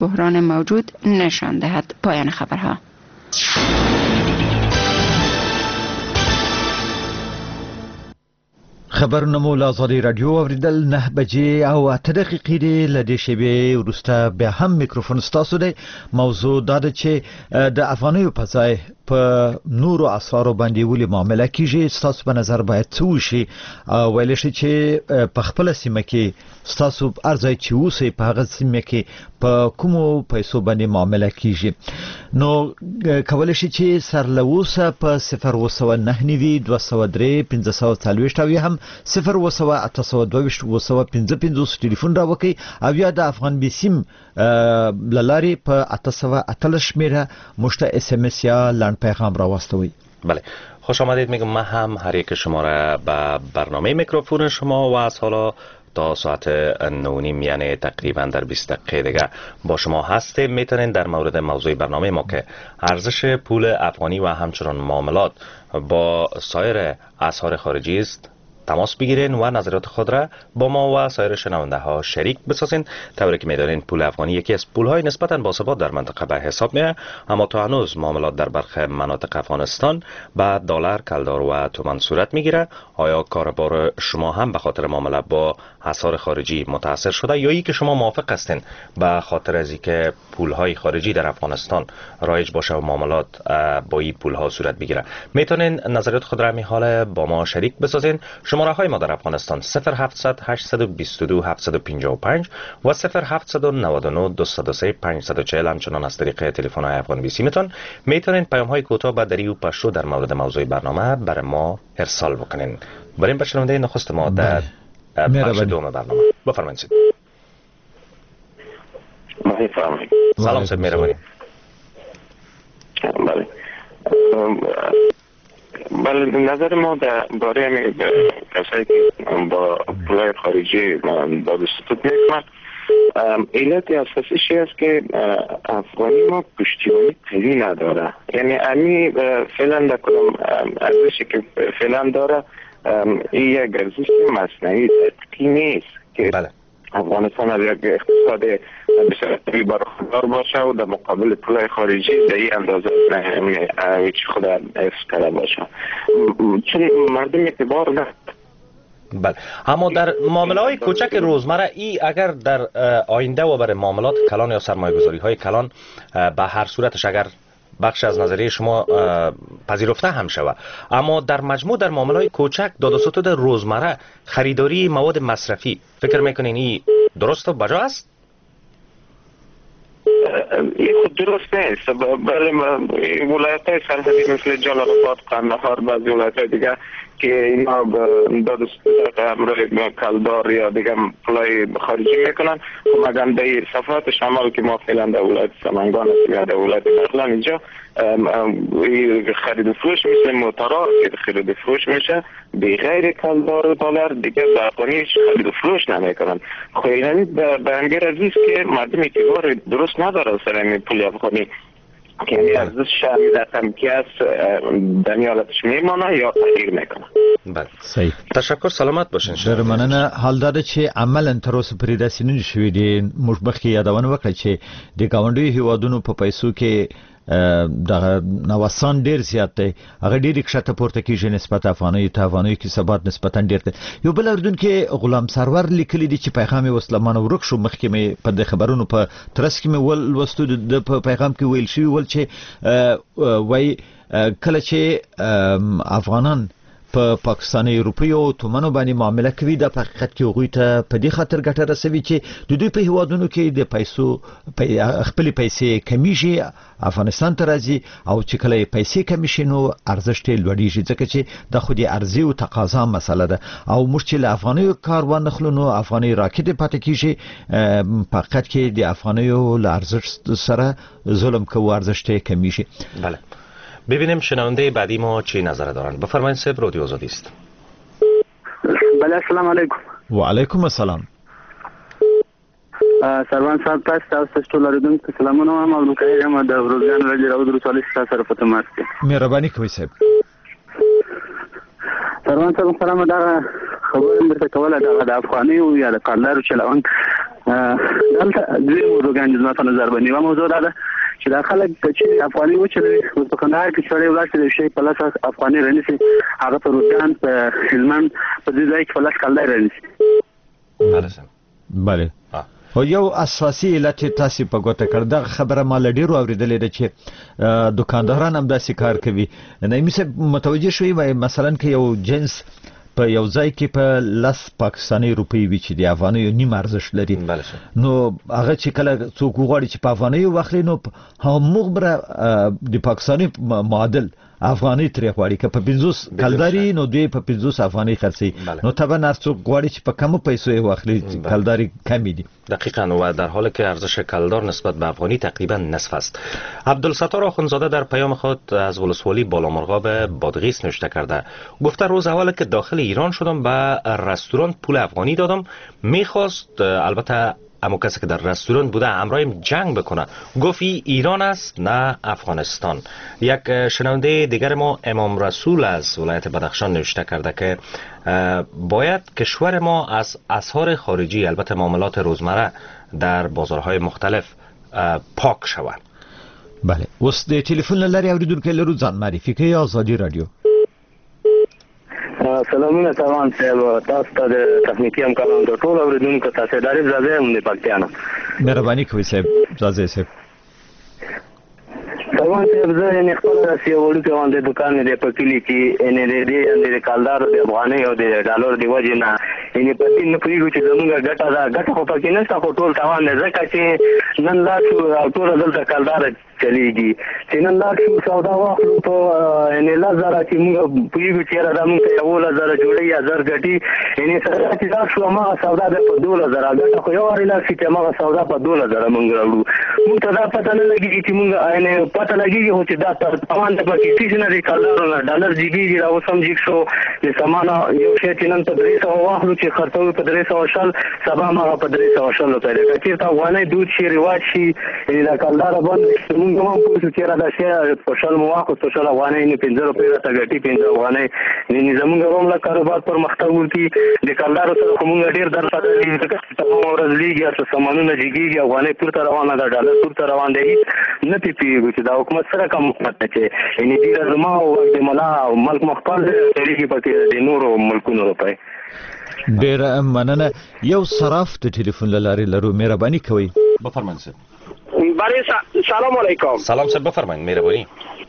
بحران موجود نشان دهد. پایان خبرها. خبرونه مو له آزادي رادیو اوریدل 9 بجې او 8 دقیقې دی. لدې شیبې وروسته بیا هم میکروفون ستاسو دی. موضوع دا ده چې د افغانیو په ځای په نورو اسعارو باندې ولې معامله کیږي. ستاسو په نظر باید څه وشي؟ ویل شي چې په خپل سیمه کې ستاسو ارزای چې اوسې په هغه سیمه کې په کومو پیسو باندې معامله کیږي. نو کولای شي چې سرلوسه په 009 203 540 او هم 0 ټلیفون راوکي او یا د افغان بیسیم للاري په 808 شمیره مشت اس ام اس یا لند پیغام راوستوي. بله، خوش آمدید میگم. من هم هر یک شما را به برنامه میکروفون شما و از حالا تا ساعت 9:30 یعنی تقریبا در 20 دقیقه دیگه با شما هستیم. میتونین در مورد موضوع برنامه ما که ارزش پول افغانی و همچنان معاملات با سایر اسعار خارجی است تماس بگیرین و نظرات خود را با ما و سایر شنونده ها شریک بسازین. طوری که میدانین پول افغانی یکی از پول های نسبتا باثبات در منطقه به حساب میاد، اما تا هنوز معاملات در برخی مناطق افغانستان با دلار، کلدار و تومان صورت میگیره. آیا کاربار شما هم به خاطر معامله با اسعار خارجی متاثر شده یا ای که شما موافق هستین به خاطر از اینکه پول های خارجی در افغانستان رایج باشه و معاملات با این پول ها صورت بگیره؟ میتونین نظرات خود را میحاله با ما شریک بسازین. شماره های ما در افغانستان 0700 822 755 و 0799 203 540 همچنان از طریق تلفن های افغان بیسی میتونین پیام های کوتاه با دری و پشتو در مورد موضوع برنامه برای ما ارسال بکنین. بریم به شنونده نخست ما در بخش دوم برنامه. بفرمایید. سلام سید مهربانی. بله، نظر ما در باره کسایی که با پولای خارجی داد و ستود میکنن، علت اساسیش است که افغانی ما پشتیبانی قوی نداره. یعنی امی فعلا در کدام ارزشی که فعلا داره این یک ارزش مصنوعی نیست که بله. افغانستان از یک اقتصاد بسیار برخوردار باشه و در مقابل پولای خارجی در این اندازه خود حفظ کرده باشه، چون مردم اعتبار نه. بله، اما در معامله های کوچک روزمره ای اگر در آینده و برای معاملات کلان یا سرمایه گذاری های کلان به هر صورتش اگر بخش از نظریه شما پذیرفته هم شود، اما در مجموع در معاملات کوچک داد و ستود روزمره خریداری مواد مصرفی فکر میکنین این درست و بجا است؟ این خود درست نیست. برای ولایت های سرحدی مثل جلال آباد، قندهار، بعضی ولایت های دیگه که اینا داد و ستود همراه کلدار یا دیگه پولای خارجی میکنن، مگم در صفحات شمال که ما فعلا در ولایت سمنگان هستیم یا در ولایت بغلان اینجا خرید و فروش مثل موتورها که خرید و فروش میشه بغیر کلدار و دلار دیگه به افغانی خرید و فروش نمیکنن. خب یعنی به انگیر عزیز که مردم اعتبار درست نداره سر این پول افغانی که یعنی ارزش هم که از دنیالتش میمانه یا تغییر میکنه. بله، صحیح. تشکر، سلامت باشین. ډېر مننه. حال دا ده چې عملاً تر اوسه پرې داسې نه دي شوي دي. موږ مخکې یادونه وکړه چې د ګاونډیو هیوادونو په پیسو کې د نوسان ډېر زیات دی. هغه ډېرې کښته پورته کېږي نسبت افغانیو ته. افغانیو کې ثبات نسبتاً ډېر دی. یو بل اردن کې غلام سرور لیکلي دي چې پیغام یې وسلمان ورک شو. مخکې مې په د خبرونو په ترڅ کې مې ولوستو د په پیغام کې ویل شوي ول چې وایي کله چې افغانان په پاکستاني روپیو او تومنو باندې معامله کوي د حقیقت کې هغوی ته په دې خاطر ګټه رسوي چې د دوی په هیوادونو کې د پیسو خپل پیسې کمیږي، افغانستان ته راځي او چې کله پیسې کمی شي نو ارزښت یې لوړیږي، ځکه چې د خو د عرضې او تقاضا مسله ده. او موږ چې له افغانیو کار وانخلو نو افغاني راکټې پاتې کیږي. په حقیقت کې د افغانیو له ارزښت سره ظلم کوو، ارزښت یې کمیږي. بله، ببینیم شنونده بعدی ما چی نظر دارند. بفرمایید صاحب، رادیو آزادی است. بله، السلام علیکم. و علیکم السلام. سروان صاحب تاسو ټول اوریدونکو ته سلامونه وایم. عبدالقاهر احمد د روزګان راډیو راود رسالې سره په تماس کې. مهرباني کوئ صاحب. سروان صاحب خبره دا خبره درته کوله د افغانیو یا د کلدارو چلون دلته دوی موضوعګان زما په نظر باندې یو موضوع ده چې دا خلک چې افغاني وچلوي په کندهار کې سړی ولاړ چې شي په لاس افغاني رانیسي هغه په روزګان په هلمند په دې ځای کې په لاس کلدار رانیسي. بله او یو اساسي علت تاسو په ګوته کړ دا خبره مال ډیرو اوریدلې ده چې دکانداران هم داسې کار کوي. نه میسه متوجه شوي وای مثلا کې یو جنس په یو ځای کې په 10 پاکستاني روپی وی چې د افغاني نیم ارزښت لري نو هغه چې کله څوک غواړي چې په افغاني واخلي نو هم مخبره د پاکستاني معادل افغاني ترې غواړي که په 50 کلداري نو دوی په 50 افغاني خرڅي نو طبعا هر څوک غواړي چې په کم پیسو واخلي کلداري کمی دي. دقیقاً و در حالی که ارزش کلدار نسبت به افغانی تقریبا نصف است. عبدالستار آخوندزاده در پیام خود از ولسوالی بالامرغاب بادغیس نوشته کرده گفته روز اول که داخل ایران شدم به رستوران پول افغانی دادم میخواست البته اما کسی که در رستوران بوده همراهیم جنگ بکنه گفت ایران است نه افغانستان. یک شنونده دیگر ما امام رسول از ولایت بدخشان نوشته کرده که باید کشور ما از اسعار خارجی البته معاملات روزمره در بازارهای مختلف پاک شود. بله اوس د ټلیفون لري اوریدونکو لرو ځان معرفي کوي آزادي رادیو. سلامونه تمام صاحب تاسو ته د تخنیکی همکارانو ته ټول اوریدونکو ته سیداری زاده هم د پکتیانو مهرباني کوي صاحب زاده صاحب. تمام صاحب زه نه خپل راسی وړو کې باندې دکان دی په کلی کې ان دې د کالدار د افغاني او د ډالر دی وجه نه ان په دې نه پریږو چې زموږ ګټه خو پکې نه څه ټول تاوان نه ځکه چې نن لا ټول دلته کالدار چلیږي چې نن لا سودا واخلو په ان لا زره چې موږ پریږو چې را موږ ته یو لا زره جوړي یا زر ګټي ان سره چې دا شو ما سودا په 2000 ګټه خو یو اړیلا چې ما سودا په 2000 موږ راوړو موږ ته دا پته نه لګي چې موږ ان پته لګي چې دا تاوان د پکې چې نه دی کالدار ډالر جیږي دا اوسم جیږ شو چې سمانه یو شی چې نن په 300 واخلو چې خرڅوي په 300 شل سبا ما په 300 شل ته لري چې تا وانه دود شي رواج شي ان دا کالدار باندې موږ هم پوښتنه چې را دا شی په شل مواقع په شل افغانۍ نه 15 روپۍ راته ګټي 15 افغانۍ نه زموږ هم لا کاروبار پر مختګ ورتي د کالدار سره کوم ډیر درته دي چې تمام ورځ لیږي چې سامانونه جګيږي افغانۍ پورته روانه ده ډالر پورته روان دي نه پیږي چې دا حکومت سره کوم مطلب چې ان دې رزما او د ملا ملک مخبر لري پکې د نورو ملکونو روپۍ. ډیر مننه. یو صراف د ټلیفون لاري لرو مهرباني کوي. بفرمایید. برای سلام علیکم. سلام سر بفرمایید مهربانی.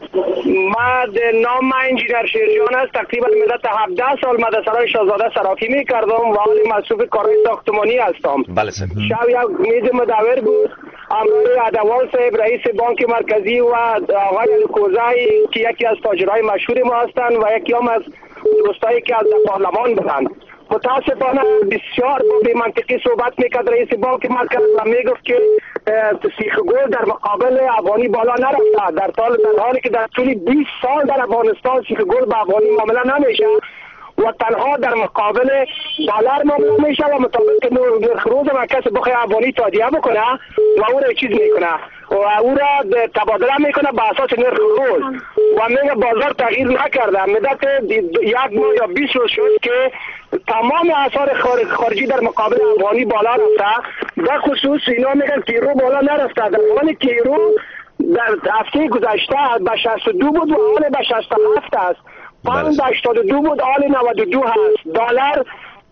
ما نام من انجینر شیرجان است. تقریبا مدت 17 سال مدرسه شاهزاده صرافی می‌کردم و حالی مسئول کارهای ساختمانی هستم. بله سر. شب یک میز مدور بود. همراه ادوار صاحب رئیس بانک مرکزی و آقای کوزایی که یکی از تاجرای مشهور ما هستند و یکی هم از دوستایی که از پارلمان بودند. متاسفانه بسیار با بی‌منطقی صحبت میکرد رئیس بانک مرکز و میگفت که سیخ گل در مقابل افغانی بالا نرفته، در حالی که در طول 20 سال در افغانستان سیخ گل به افغانی معامله نمیشه و تنها در مقابل دلار معامله میشه و مطابق نرخ روز ما کسی بخواه افغانی تادیه بکنه و او را چیز میکنه و او را تبادله میکنه به اساس نرخ روز و میگه بازار تغییر نکرده. مدت 1 ماه یا 20 روز شد که تمام اسعار خارجی در مقابل افغانی بالا رفته. در خصوص اینا میگن که یورو بالا نرفته، در حالی که یورو در هفته گذشته به 62 بود و حال به 67 است. پوند 82 بود حال 92 هست. دلار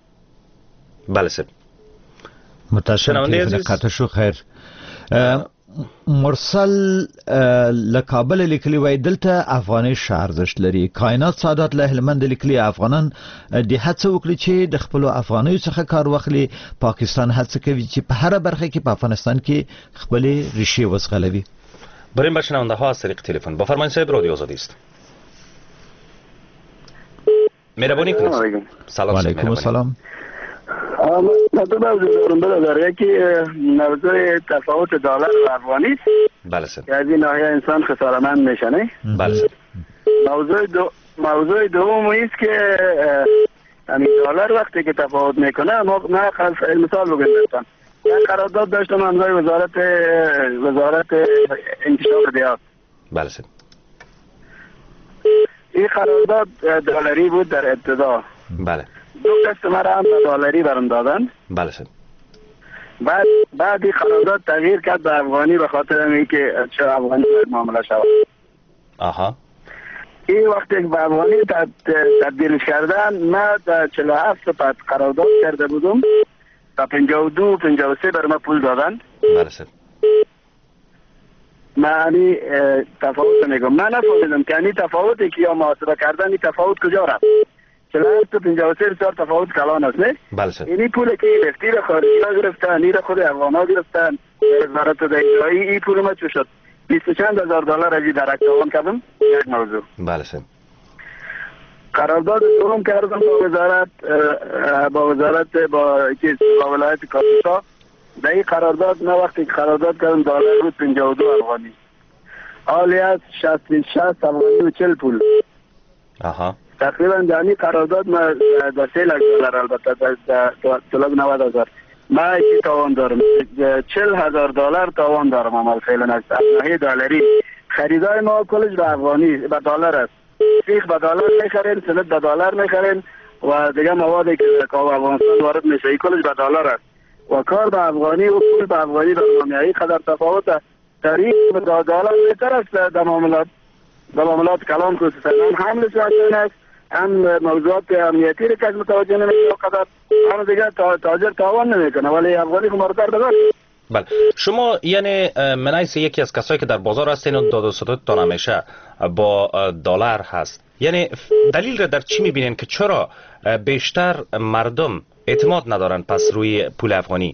بله سر. متشکرم خاطر خیر. مرسل لکابل لیکلی وای دلته افغاني ارزښت لري. کائنات سعادت له هلمند لیکلی افغانان د هڅه وکړي چې د خپل افغاني څخه کار واخلي. پاکستان هڅه کوي چې په هر برخه کې په افغانستان کې خپل ریښې وسغلوي. بریم به شنونده ها از طریق تلفن. بفرمایید صاحب رادیو آزادی است. مهربانی کنید. سلام علیکم. السلام. مطلب از برادر یکی موضوع تفاوت دلار و افغانی است. بله سر. که از این ناحیه انسان خسارتمند میشه نه؟ بله سر. موضوع دوم است که همین دلار وقتی که تفاوت میکنه ما مثال بگم براتون. یک قرارداد داشتم امضای وزارت انکشاف دیار. بله سر. این قرارداد دلاری بود در ابتدا. بله. 2 کاستمر هم دلاری برام دادن. بله سر. بعد این قرارداد تغییر کرد به افغانی به خاطر اینکه چه افغانی معامله شود. آها. این وقتی که به افغانی تبدیل کردن، من در 47 سپت قرارداد کرده بودم، تا 52 53 بر ما پول دادن. بله سر. معنی تفاوت میگم، من نفهمیدم که این تفاوتی که یا محاسبه کردن این تفاوت کجا رفت. 47 تا 53 بسیار تفاوت کلان است نه؟ بله سر. اینی پول که گرفتی را خارجی ها گرفتن، این را خود افغانا گرفتن، وزارت داخلی. این پول ما چه شد؟ 20 چند هزار دلار از درک تاوان کردم. یک موضوع. بله سر. قرارداد دوم کردم با وزارت با ولایت کاپیتا. در این قرارداد نه وقتی که قرارداد کردم دلار بود 52 افغانی. حالی از 66 افغانی و 40 پول. آها. تقریبا در این قرارداد ما در 3 لک دلار، البته در 290,000 ما ایکی تاوان دارم. 40,000 دلار تاوان دارم عمل فعلا از ناحیه دلاری. خریدای ما کلش به افغانی به دلار است. سیخ به دلار میخرین، سلط به دلار میخرین و دیگه موادی که افغانستان وارد میشه ای کلش به دلار است و کار به افغانی و پول به افغانی به نامیایی قدر تفاوت است. تاریخ به دلار بهتر است در معاملات کلان خصوصا حمل شدن است، هم موضوعات امنیتی را کس متوجه نمیشه قدر هم دیگه تاجر تاوان نمیکنه، ولی افغانی خمارتر داره. بله شما یعنی منایس یکی از کسایی که در بازار هستین و داد و ستدتان همیشه با دلار هست، یعنی دلیل را در چی میبینین که چرا بیشتر مردم اعتماد ندارن پس روی پول افغانی؟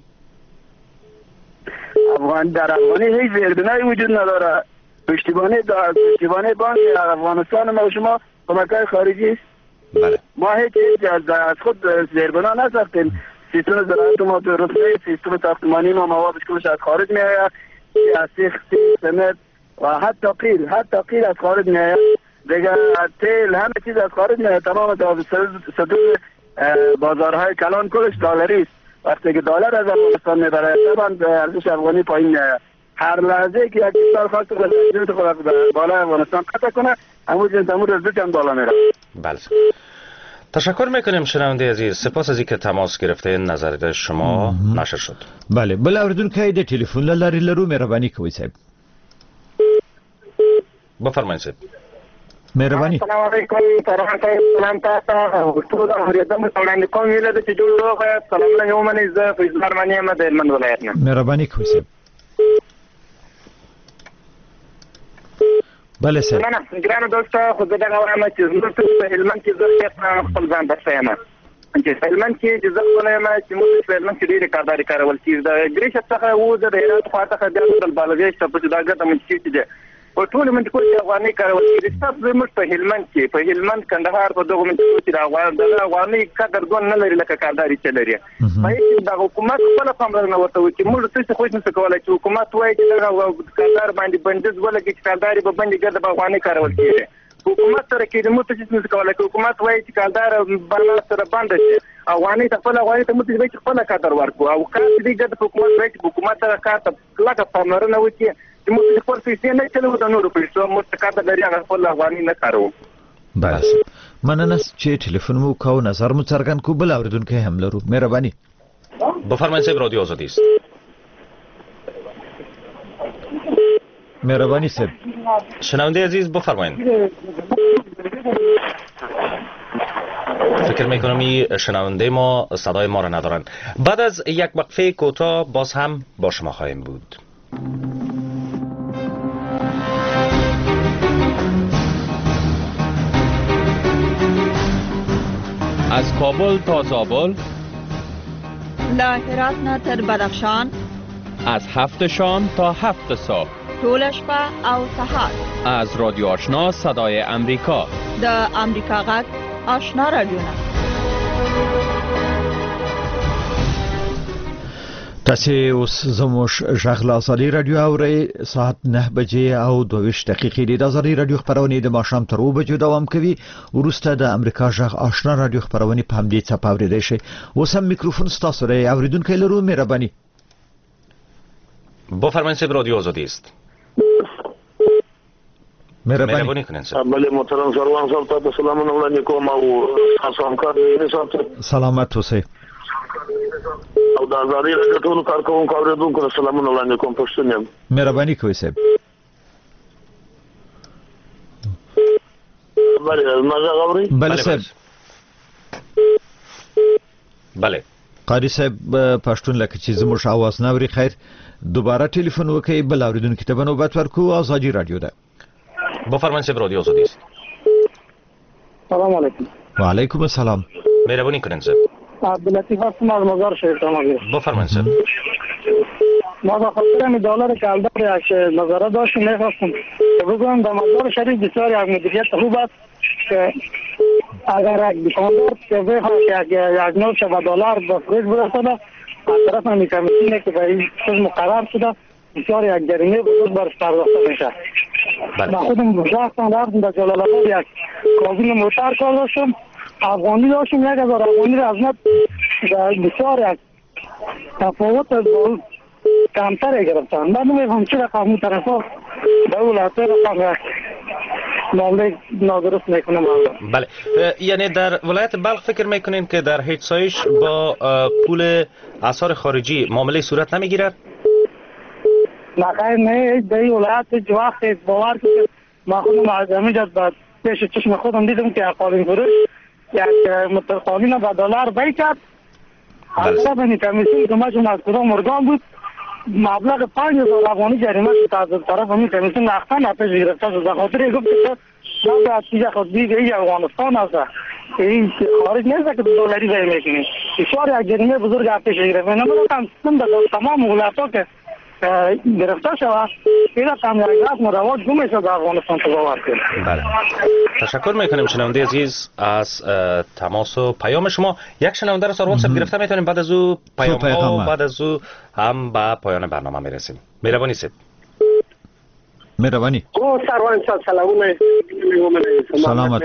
در افغانی هیچ زیربنایی وجود نداره. پشتیبانی بانک افغانستان ما شما کمک‌های خارجی است. بله. ما هیچ از خود زیربنا نساختیم. سیستم زراعت ما درست نیست، سیستم ساختمانی ما موادش کلش از خارج میآید، سیخ، سمنت و حتی قیل از خارج میآید، دیگه تیل همه چیز از خارج میآید. تمام صدور بازارهای کلان کلش دلاری است. وقتی که دلار از افغانستان میبره طبعا ارزش افغانی پایین میآید. هر لحظه که یک کشور خواست بالا افغانستان قطع کنه همون جنس همون رزدش هم بالا میره. بله تشکر میکنیم شنونده عزیز، سپاس از اینکه تماس گرفتین، نظر شما نشر شد. بله بل اوریدونکو د ټلیفون لاري لرو مهرباني کوئ صاحب. بفرمایئ صاحب. مهرباني. السلام علیکم فرحان صاحب، سلام تاسو ټول اوریدم وړاندې کوم ویل د چې جوړ روغه سلام علیکم ومنه ز فیض درمانی احمد هلمند ولایت نه. مهرباني کوئ صاحب. بله صاحب. نه ګرانو دوستو خو دا غواړم چې زموږ په هلمند کې زه خپل ځان بسایم چې هلمند کې چې زه ولیم چې موږ په هلمند کې ډېر کارداري کارول کیږي د ګریش څخه و د هرات خواته د بالغې څخه په دا ګټه مې چې او ټول من کو چې افغاني کارول کیږي تاسو زموږ په هلمند کندهار په دغه من چې د افغاني قدر ګون نه لري لکه کارداري چې لري. په د حکومت خپل پاملرنه ورته وي چې موږ څه خو نه کولای چې حکومت وایي چې دا کاردار باندې بندیز ولګي چې کارداري به باندې ګرځي په افغاني کارول کیږي. حکومت سره کې موږ څه نه کولای چې حکومت وایي چې کاردار باندې سره باندې شي افغاني خپل افغاني ته موږ چې خپل کار ورکو او کار دې ګرځي حکومت وایي چې حکومت سره کار ته لکه پاملرنه وکړي چې موږ خپل پیسې نه چلو د نورو پیسو موږ کار لري هغه خپل افغاني نه کارو. بله مننه چې ټلیفون مو کو نظر مو څرګند کو بل اوریدونکو هم لرو مهرباني. بفرمایئ صاحب رادیو آزادی است. مهرباني صاحب. شنونده عزیز بفرمایید. فکر میکنم این شنونده ما صدای ما را ندارن. بعد از یک وقفه کوتاه باز هم با شما خواهیم بود. از کابل تا زابل، له هرات نه تر بدخشان، از 7 شام تا 7 صبح، ټول شپه او سهار، از رادیو آشنا صدای امریکا، د امریکا غږ آشنا رادیو نه. تاسو اوس زموږ ژغ آزادي رادیو اورئ. ساعت 9 بجې او 22 دقیقې د آزادي رادیو خبرونه د ماښام تر 2 بجو دوام کوي. وروسته د امریکا ژغ آشنا رادیو خبرونه په همدې څپه اوریدئ شئ. اوس هم میکروفون ستاسو دی اوریدونکو لرو مهرباني. بفرمایید صاحب رادیو آزادی است. مهرباني کنین صاحب. بله محترم سروان صاحب تاسو سلامونه وړاندې کوم او تاسو همکار دې سلامت اوسئ. او د ازادي راډیو ټول کارکونکو اوریدونکو سلامونه وړاندې کوم. پښتون یم. مهرباني کوئ صاحب. بله صاحب. بله قاری صاحب پښتون لکه چې زموږ आवाज نه اوري. خیر دوباره ټلیفون وکړئ. بل اوریدونکو ته نوبت ورکو. آزادی رادیو ده. بفرمایید صاحب. رادیو آزادی است. سلام علیکم. و علیکم السلام. مهربانی کنین صاحب. عبداللطیف هستم از مزار شریف تمامی. بفرمایید صاحب. ما به خاطر همین دلار کالدار یک نظاره داشتیم می‌خواستم بگویم در مزار شریف بسیار یک مدیریت خوب است که اگر یک دکاندار که بخواد یک نوت به دلار به فروش برساند از طرف همین کمیسیونی که به این چیز مقرر شده بسیار یک جریمه بزرگ برش پرداخته میشه. من خودم رفتم در جلال آباد یک کابین موتر کار داشتم. افغانی داشتم 1000 افغانی را از نت بسیار یک تفاوت کمتر گرفتن. من نمی‌فهمم چرا قانون طرفا دولت رقم معامله نادرست میکنه. بله یعنی در ولایت بلخ فکر میکنین که در هیچ سایش با پول آثار خارجی معامله صورت نمیگیرد؟ نه در این ولایت هیچ وقت باور کنید ما خودم از همینجا پیش چشم خودم دیدم که قالین فروش یک متقالین با دلار بای کرد. حالا بنی کمیسیون که ما از کدام ارگان بود مبلغ 5000 افغانی جریمه شد از طرف همین کمیسیون نقطه نپیش گرفته شد. بخاطر گفت که ما به چیز خود دیگه افغانستان است این خارج نیست که دلاری بای میکنیم. بسیار یک جریمه بزرگ پیش گرفته. نمیدونم سم در تمام ولایت‌ها که گرفته شود این رقم یک رسم و رواج گم شد افغانستان تو باور کنید. بله تشکر میکنیم شنونده عزیز از تماس و پیام شما. یک شنونده را سر واتساپ گرفته میتونیم بعد از او پیام ها و بعد از او هم به پایان برنامه میرسیم. مهربانی سید. مهربانی. سروان صاحب سلامونه. سلامت.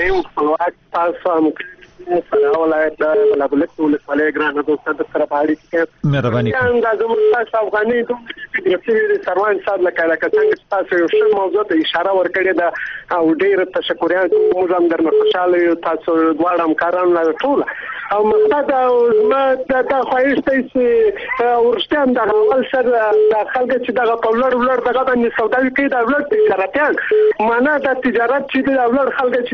سره ولایت د بلک ولسوالۍ ګرانه دوستان سره په اړیکه کې مهرباني کوم د زموږ افغاني د سروان صاحب لکه څنګه تاسو یو ښه موضوع ته اشاره ورکړې ده او ډیر تشکریان موږ هم درنه خوشاله یو. تاسو دواړه همکاران لا ټول او مقصد ما د خوښتې چې ورشتم د اول سره د خلک چې د پولر دغه باندې سوداوي کوي د ولر تجارتيان معنا د تجارت چې د ولر خلک چې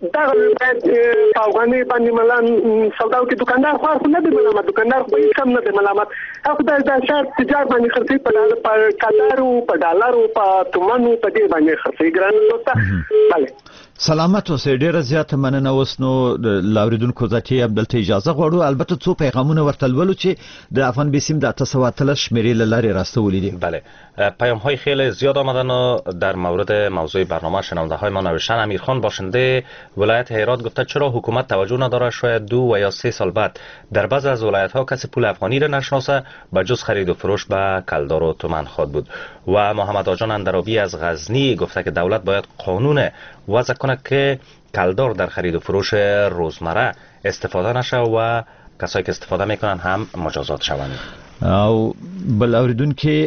د افغاني باندې ملان سوداو کې دکاندار خو نه دی ملامت. دکاندار خو هیڅ کم نه دی ملامت. هغه د شهر تجارت باندې خرڅي په کډارو په ډالرو په تومنو په دې باندې خرڅي ګران دوستا. بله سلامت اوسئ. ډیره زیاته مننه. اوس نو لاوریدونکو ذاتي عبدالته اجازه غواړو البته څو پیغامونه ورته لولو چې د افغان بیسیم د 813 شمیرې لارې راستولې دي. بله پیام های خیلی زیاد آمدن و در مورد موضوع برنامه شنونده های ما نوشتن. امیرخان باشنده ولایت هرات گفته چرا حکومت توجه نداره شاید 2 و یا 3 سال بعد در بعضی از ولایت ها کسی پول افغانی را نشناسه به جز خرید و فروش به کلدار و تومن خواد بود. و محمد آجان اندرابی از غزنی گفته که دولت باید قانون وضع کنه که کلدار در خرید و فروش روزمره استفاده نشه و کسایی که استفاده میکنن هم مجازات شوند. او بل اوریدونکو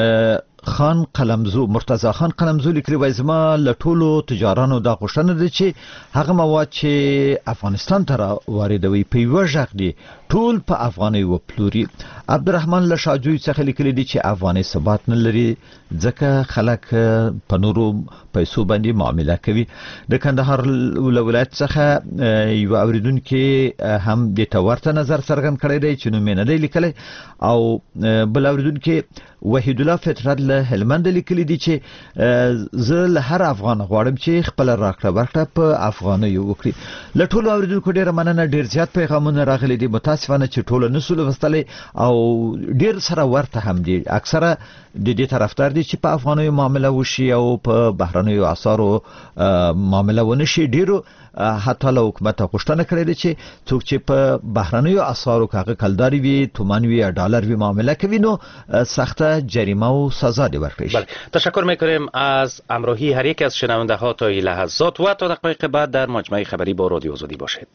خان قلمزو مرتضی خان قلمزو لیکلی وای زما لټولو تجارانو دا غوښتنه ده چې هغه مواد چې افغانستان ته واردوي په یو ځای دي ټول په افغاني و پلوري. عبدالرحمن لشاجوی څخه لیکلی دي چې افغاني ثبات نه لري ځکه خلک په نورو پیسو باندې معامله کوي. د کندهار ولایت څخه یو اوریدونکو هم د تورته نظر څرګند کړی دی چې نو مینه دی لیکلی. او بل اوریدونکو وحید الله فطرت له هلمند لیکلی دي چې زه له هر افغان غواړم چې خپل راکړه ورکړه په افغاني وکړي. له ټولو اوریدونکو ډیره مننه. ډیر زیات پیغامونه راغلي دي. متاسفانه چې ټول نه سول وستلې او ډیر سره ورته هم دي. اکثره د دې طرفدار دي چې په افغاني معامله وشي او په بهرنیو اسعارو معامله ونشي. ډیرو حتی له حکومت غوښتنه کړې ده چې څوک چې په بهرنیو اسعارو کاغه کلداري وي تومان وي ډالر وي معامله کوي نو سخته جریمه و سزا دی ورکړي. بله تشکر میکنیم از همراهی هر یک از شنونده ها تا این لحظات و تا دقایق بعد در مجمع خبری با رادیو آزادی باشید.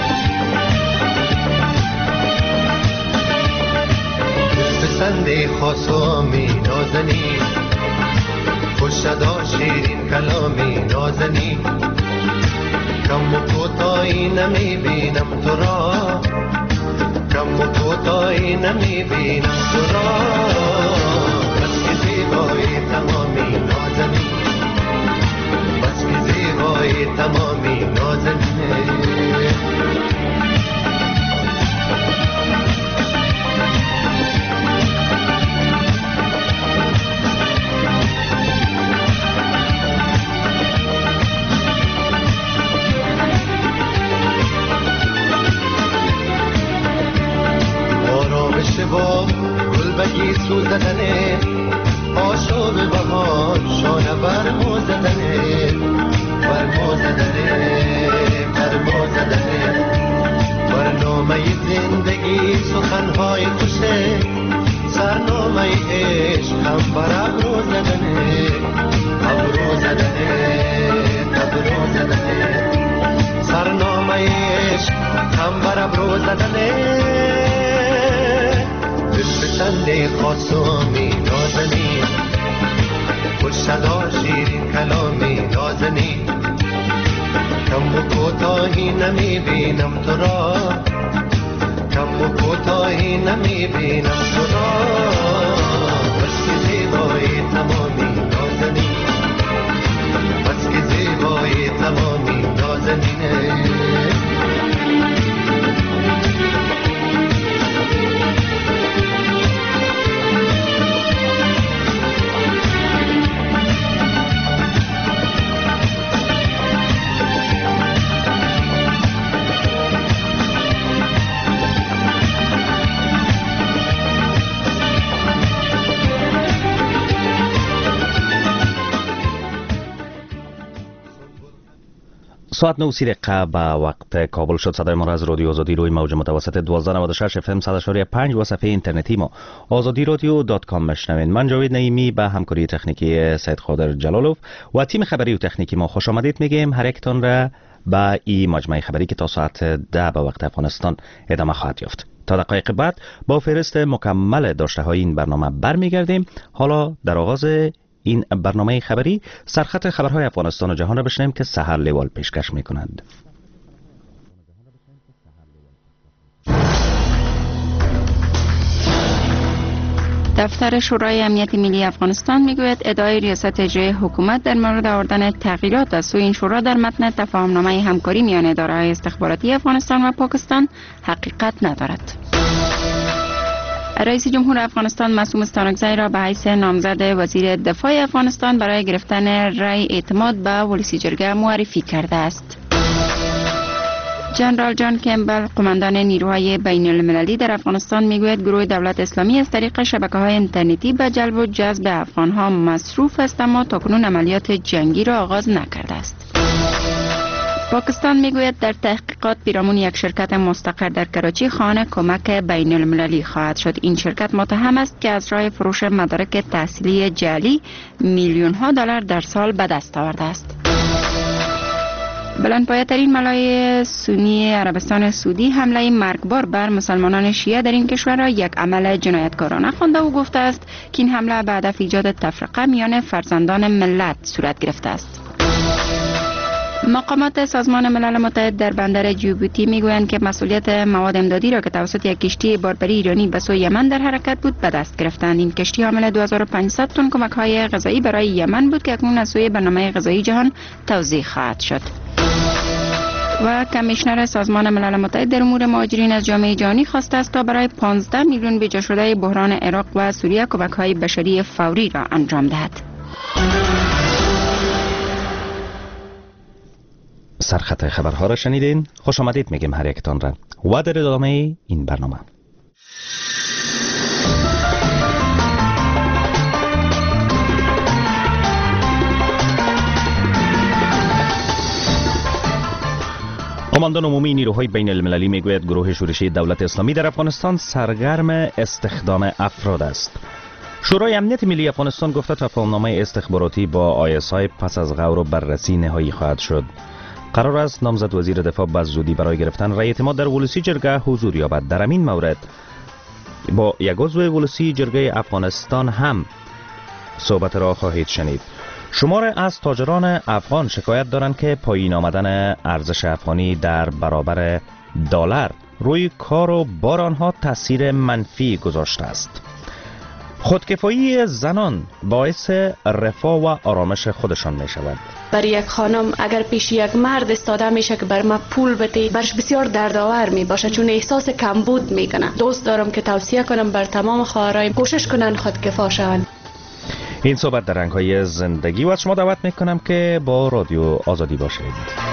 پسند خاصامی نازنی، خوش صدا شیرین کلامی نازنی، کم و کوتاهی نمیبینم تو را، کم و کوتاهی نمیبینم تو را، بس که زیبایی تمامی نازنی، بس که زیبایی تمامی نازنی. با گل بگی سوزدنه، آشوب بهار شانه برمو زدنه، برمو زدنه، برمو زدنه، برنامه زندگی سخنهای خوشه، سرنامه عشق هم بر ابرو زدنه، ابرو زدنه، ابرو زدنه، سرنامه عشق هم بر ابرو زدنه، چنده خاصامی نازنی، خوش صدا شیرین کلامی نازنی، کم و کوتاهی نمیبینم تو را، کم و کوتاهی نمیبینم تو را، بس که زیبایی تمامی نازنی، بس که زیبایی تمامی نازنینه. ساعت 9:30 دقیقه به وقت کابل شد. صدای ما را از رادیو آزادی روی موج متوسط 1296 FM 100.5 و صفحه اینترنتی ما azadirodio.com مشنوین. من جاوید نعیمی به همکاری تکنیکی سید خادر جلالوف و تیم خبری و تکنیکی ما خوش آمدید میگیم. هر یکتان را به این مجمع خبری که تا ساعت 10 به وقت افغانستان ادامه خواهد یافت. تا دقایق بعد با فهرست مکمل داشته های این برنامه برمیگردیم. حالا در آغاز این برنامه خبری سرخط خبرهای افغانستان و جهان را بشنویم که سحر لیوال پیشکش میکنند. دفتر شورای امنیت ملی افغانستان میگوید ادعای ریاست اجرایی حکومت در مورد آوردن تغییرات از سوی این شورا در متن تفاهمنامه همکاری میان اداره‌های استخباراتی افغانستان و پاکستان حقیقت ندارد. رئیس جمهور افغانستان معصوم استانکزی را به حیث نامزد وزیر دفاع افغانستان برای گرفتن رأی اعتماد به ولسی جرگه معرفی کرده است. جنرال جان کمبل قماندان نیروهای بین المللی در افغانستان میگوید گروه دولت اسلامی از طریق شبکه‌های اینترنتی به جلب و جذب افغان‌ها مصروف است اما تاکنون عملیات جنگی را آغاز نکرده است. پاکستان میگوید در تحقیقات پیرامون یک شرکت مستقر در کراچی خواهان کمک بین المللی خواهد شد. این شرکت متهم است که از راه فروش مدارک تحصیلی جعلی میلیون ها دلار در سال به دست آورده است. بلندپایه‌ترین ملای سنی عربستان سعودی حمله مرگبار بر مسلمانان شیعه در این کشور را یک عمل جنایتکارانه خوانده و گفته است که این حمله به هدف ایجاد تفرقه میان فرزندان ملت صورت گرفته است. مقامات سازمان ملل متحد در بندر جیبوتی میگویند که مسئولیت مواد امدادی را که توسط یک کشتی باربری ایرانی به سوی یمن در حرکت بود به دست گرفتند. این کشتی حامل 2500 تن کمک‌های غذایی برای یمن بود که اکنون از سوی برنامه غذایی جهان توزیع خواهد شد. و کمیشنر سازمان ملل متحد در امور مهاجرین از جامعه جهانی خواسته است تا برای 15 میلیون بجا شده بحران عراق و سوریه کمک‌های بشری فوری را انجام دهد. سرخط خبرها را شنیدین. خوش آمدید میگیم هر یکتان را و در ادامه این برنامه. قماندان عمومی نیروهای بین المللی میگوید گروه شورشی دولت اسلامی در افغانستان سرگرم استخدام افراد است. شورای امنیت ملی افغانستان گفته تفاهمنامه استخباراتی با ISI پس از غور و بررسی نهایی خواهد شد. قرار است نامزد وزیر دفاع به زودی برای گرفتن رأی اعتماد در ولسی جرگه حضور یابد. در این مورد با یک عضو ولسی جرگه افغانستان هم صحبت را خواهید شنید. شمار از تاجران افغان شکایت دارند که پایین آمدن ارزش افغانی در برابر دلار روی کار و بار آنها تاثیر منفی گذاشته است. خودکفایی زنان باعث رفاه و آرامش خودشان می شود. برای یک خانم اگر پیش یک مرد استاده میشه که بر ما پول بده، برش بسیار دردآور می باشه، چون احساس کمبود میکنه. دوست دارم که توصیه کنم بر تمام خواهرای کوشش کنن خودکفا شوند. این صحبت در رنگ‌های زندگی و از شما دعوت میکنم که با رادیو آزادی باشید.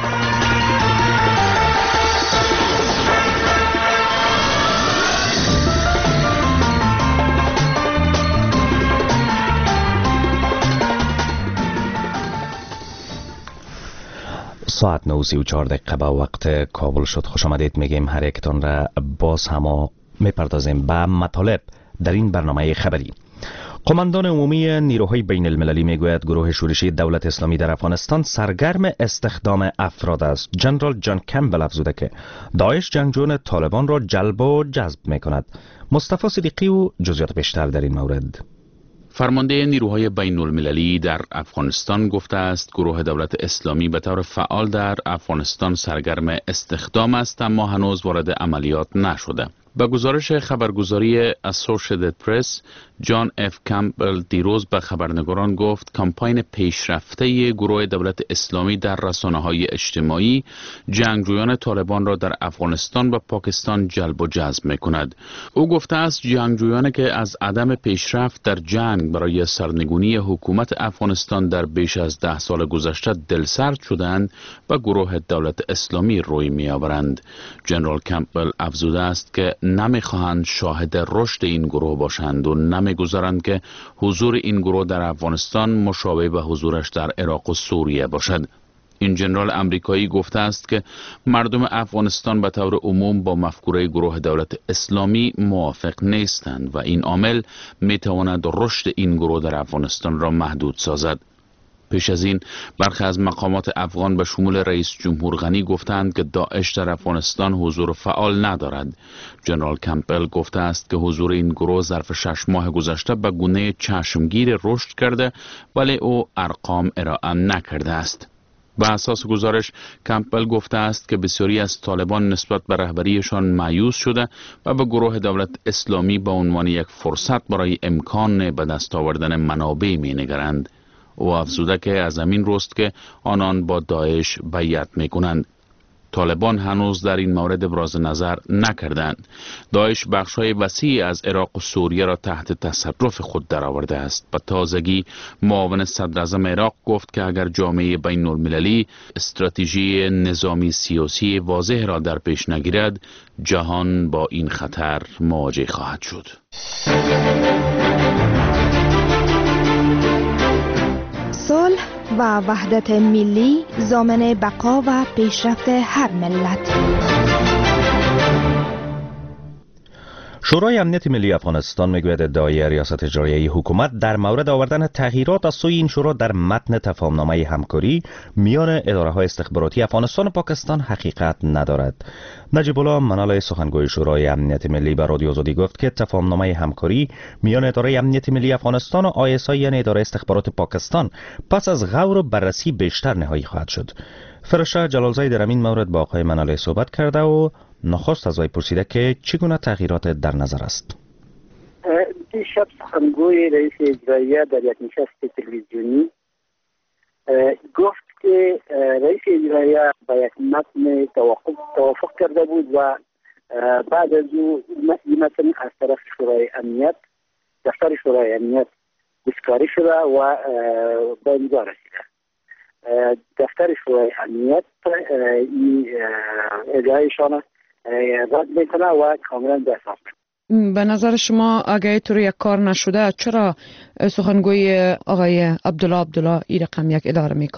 ساعت 9:34 به وقت کابل شد. خوش آمدید میگیم هر یکتان را. باز هم میپردازیم به مطالب در این برنامه خبری. قماندان عمومی نیروهای بین المللی میگوید گروه شورشی دولت اسلامی در افغانستان سرگرم استخدام افراد است. جنرال جان کمبل افزوده که داعش جنگجویان طالبان را جلب و جذب میکند. مصطفی صدیقی و جزئیات بیشتر در این مورد. فرمانده نیروهای بین المللی در افغانستان گفته است گروه دولت اسلامی به طور فعال در افغانستان سرگرم استخدام است، اما هنوز وارد عملیات نشده. با گزارش خبرگزاری اسوسییتد پرس، جان اف کمبل دیروز به خبرنگاران گفت کمپاین پیشرفته گروه دولت اسلامی در رسانه‌های اجتماعی جنگجویان طالبان را در افغانستان و پاکستان جلب و جذب می‌کند. او گفته است جنگجویانی که از عدم پیشرفت در جنگ برای سرنگونی حکومت افغانستان در بیش از 10 سال گذشته دلسرد شدند و گروه دولت اسلامی روی می‌آورند. جنرال کمبل افزوده است که نمی‌خواهند شاهد رشد این گروه باشند و نمی‌گذارند که حضور این گروه در افغانستان مشابه به حضورش در عراق و سوریه باشد. این جنرال امریکایی گفته است که مردم افغانستان به طور عموم با مفکوره گروه دولت اسلامی موافق نیستند و این عامل می‌تواند رشد این گروه در افغانستان را محدود سازد. پیش از این برخی از مقامات افغان به شمول رئیس جمهور غنی گفتند که داعش در افغانستان حضور فعال ندارد. جنرال کمپل گفته است که حضور این گروه ظرف 6 ماه گذشته به گونه چشمگیر رشد کرده ولی او ارقام ارائه نکرده است. به اساس گزارش کمپل گفته است که بسیاری از طالبان نسبت به رهبریشان مایوس شده و به گروه دولت اسلامی به عنوان یک فرصت برای امکان به دست آوردن منابع می‌نگرند. او افزوده که از همین روست که آنان با داعش بیعت می‌کنند. طالبان هنوز در این مورد ابراز نظر نکردند. داعش بخش‌های وسیعی از عراق و سوریه را تحت تصرف خود درآورده است. به تازگی معاون صدراعظم عراق گفت که اگر جامعه بین المللی استراتژی نظامی سیاسی واضح را در پیش نگیرد، جهان با این خطر مواجه خواهد شد. صلح و وحدت ملی ضامن بقا و پیشرفت هر ملت. شورای امنیت ملی افغانستان میگوید ادعای ریاست اجرایی حکومت در مورد آوردن تغییرات از سوی این شورا در متن تفاهمنامه همکاری میان اداره‌های استخباراتی افغانستان و پاکستان حقیقت ندارد. نجیب الله منال سخنگوی شورای امنیت ملی به رادیو آزادی گفت که تفاهمنامه همکاری میان اداره امنیت ملی افغانستان و ISI یعنی اداره استخبارات پاکستان پس از غور و بررسی بیشتر نهایی خواهد شد. فرشته جلالزایی در این مورد با آقای منال صحبت کرده و نخست از وی پرسیده که چگونه تغییرات در نظر است. دیشب سخنگوی رئیس اجرایی در یک نشست تلویزیونی گفت که رئیس اجرایی با یک متن توافق کرده بود و بعد از او این متن از طرف شورای امنیت دفتر شورای امنیت دستکاری شده و به امضا رسیده. دفتر شورای امنیت این ادعایشان رد میکنه و کاملا دستاف میکنه. به نظر شما اگه اینطور یک کار نشده چرا سخنگوی آقای عبدالله این رقم یک اداره میکنه؟ این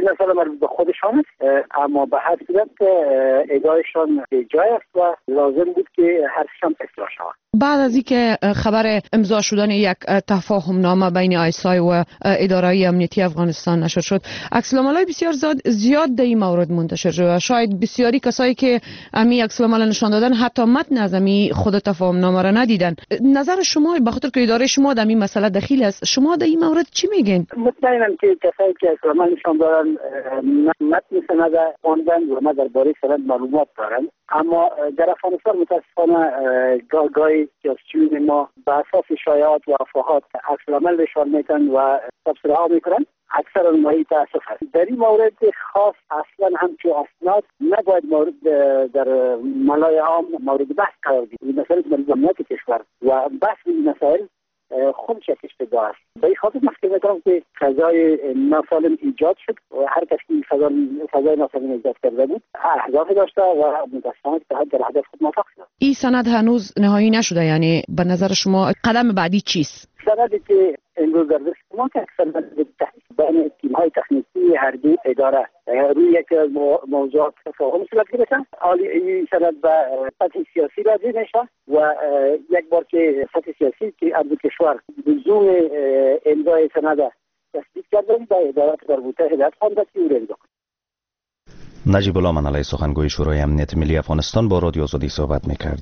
مسئله مربوط به خودشان است، اما به هر صورت ادعایشان به جای است و لازم بود که حرفشان اصلاح شود. بعد از اینکه خبر امضا شدن یک تفاهم نامه بین آیسای و اداره امنیتی افغانستان نشر شد، عکس‌العمل‌های بسیار زیاد در این مورد منتشر شد و شاید بسیاری کسایی که امی عکس‌العمل نشان دادن حتی متن از امی خود تفاهم نامه را ندیدن. نظر شما به خاطر که اداره شما در این مسئله دخیل است، شما در این مورد چی میگین؟ مطمئنم که کسایی که عکس‌العمل نشان دادن متن سند خواندن و ما درباره سند معلومات دارن، اما در افغانستان متاسفانه گاهی سیاسیون ما به اساس شایعات و افواهات عکس‌العمل نشان میدن و تبصره ها میکنن. اکثر ماهی تاسف هست. در این مورد خاص اصلا همچون اسناد نباید مورد در ملای عام مورد بحث قرار گیرد. این مسئله ملی امنیت کشور و بحث این مسائل خودش اشتباه است. به این خاطر محکمه میکنم که فضای ناسالم ایجاد شد و هر کسی فضای ناسالم ایجاد کرده بود اهداف داشته و متاسفانه در هدف خود موفق شد. این سند هنوز نهایی نشده، یعنی به نظر شما قدم بعدی چیست؟ سندی که امروز در دست ما که اکثر بین تیم‌های تکنیکی هر دو اداره روی یک موضوعات تفاهم صورت گرفتن. حالی این سند به سطح سیاسی راضی میشه و یک بار که سطح سیاسی که از کشور لزوم امضای سند تصدیق کرده به ادارات مربوطه هدایت خوانده که او را امضا کنه. نجیب الله منالی، سخنگوی شورای امنیت ملی افغانستان، با رادیو آزادی صحبت میکرد.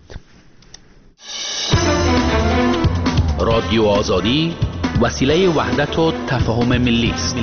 رادیو آزادی وسیله وحدت و تفاهم ملی است.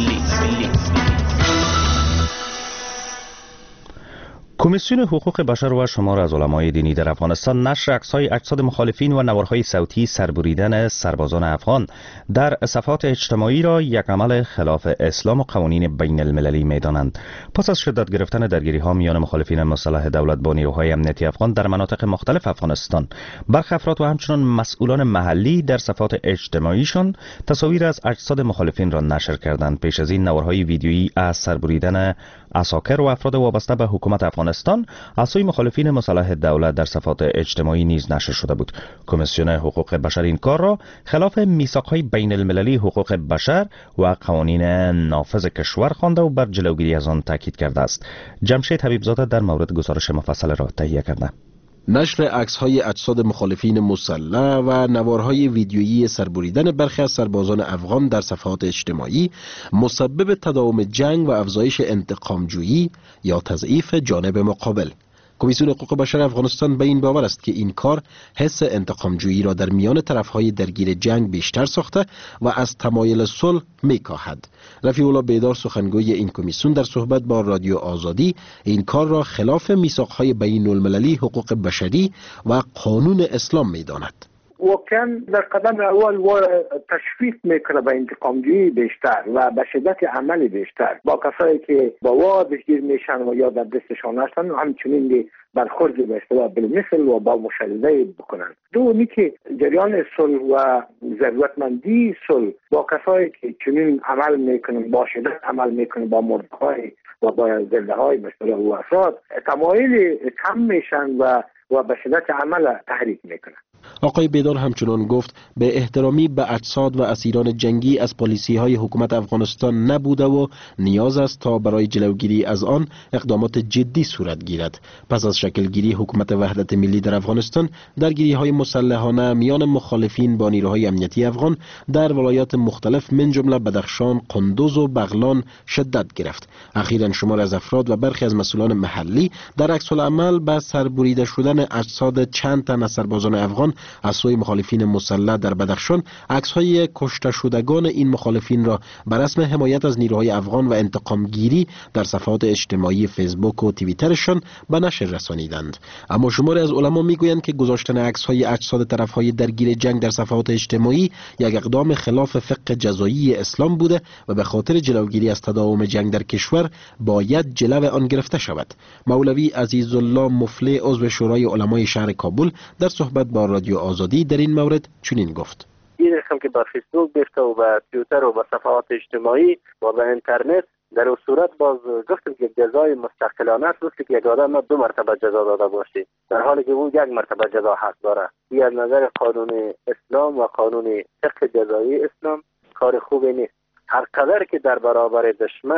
کمیسیون حقوق بشر و شمار از علمای دینی در افغانستان نشر عکس‌های اجساد مخالفین و نوارهای صوتی سربریدن سربازان افغان در صفحات اجتماعی را یک عمل خلاف اسلام و قوانین بین المللی می‌دانند. پس از شدت گرفتن درگیری‌ها میان مخالفین مسلح دولت با نیروهای امنیتی افغان در مناطق مختلف افغانستان، برخی افراد و همچنین مسئولان محلی در صفحات اجتماعیشان تصاویر از اجساد مخالفین را نشر کردند. پیش از این نوارهای ویدیویی از سربریدن عساکر و افراد وابسته به حکومت افغانستان از سوی مخالفین مسلح دولت در صفحات اجتماعی نیز نشر شده بود. کمیسیون حقوق بشر این کار را خلاف میثاق‌های بین المللی حقوق بشر و قوانین نافذ کشور خوانده و بر جلوگیری از آن تاکید کرده است. جمشید حبیبزاده در مورد گزارش مفصل را تهیه کرده. نشر عکس‌های اجساد مخالفین مسلح و نوارهای ویدیویی سربریدن برخی از سربازان افغان در صفحات اجتماعی مسبب تداوم جنگ و افزایش انتقامجویی یا تضعیف جانب مقابل. کمیسیون حقوق بشر افغانستان به این باور است که این کار حس انتقامجویی را در میان طرفهای درگیر جنگ بیشتر ساخته و از تمایل صلح می‌کاهد. رفیع الله بیدار، سخنگوی این کمیسیون، در صحبت با رادیو آزادی این کار را خلاف میثاق‌های بین المللی حقوق بشری و قانون اسلام می‌داند. واقعا در قدم اول و تشویق میکنه به انتقامجویی بیشتر و به شدت عمل بیشتر با کسایی که با وادش گیر میشن و یا در دستشان هستن و همچنین برخورد به اصطلاح بالمثل و با مشدده بکنن. دومی که جریان صلح و ضرورتمندی صلح با کسایی که چنین عمل میکنن، با شدت عمل میکنن، با مردهای و با زلدهای به اصطلاح و افراد تمایل کم میشن و به شدت عمل تحریک میکنن. آقای بیدار همچنان گفت به احترامی به اجساد و اسیران جنگی از پالیسی‌های حکومت افغانستان نبوده و نیاز است تا برای جلوگیری از آن اقدامات جدی صورت گیرد. پس از شکلگیری حکومت وحدت ملی در افغانستان، درگیری‌های مسلحانه میان مخالفین با نیروهای امنیتی افغان در ولایات مختلف من جمله بدخشان، قندوز و بغلان شدت گرفت. اخیراً شمار از افراد و برخی از مسئولان محلی در عکس‌العمل به سربریده شدن اجساد چند تن از سربازان افغان از سوی مخالفین مسلح در بدخشان عکس‌های کشته شدگان این مخالفین را بر اسم حمایت از نیروهای افغان و انتقام گیری در صفحات اجتماعی فیسبوک و توییترشان به نشر رسانیدند. اما شماری از علما میگویند که گذاشتن عکس‌های اجساد طرف‌های درگیر جنگ در صفحات اجتماعی یک اقدام خلاف فقه جزایی اسلام بوده و به خاطر جلوگیری از تداوم جنگ در کشور باید جلو آن گرفته شود. مولوی عزیزالله مفلی، عضو شورای علمای شهر کابل، در صحبت با رادیو آزادی در این مورد چنین گفت: این رقم که با فیسبوک بیفته و با توییتر و با صفحات اجتماعی و با اینترنت، در اون صورت باز گفتم که جزای مستقلانه است که یک آدم 2 مرتبه جزا داده باشه، در حالی که او 1 مرتبه جزا حق داره. این از نظر قانون اسلام و قانون فقه جزایی اسلام کار خوبی نیست. هر قدر که در برابر دشمن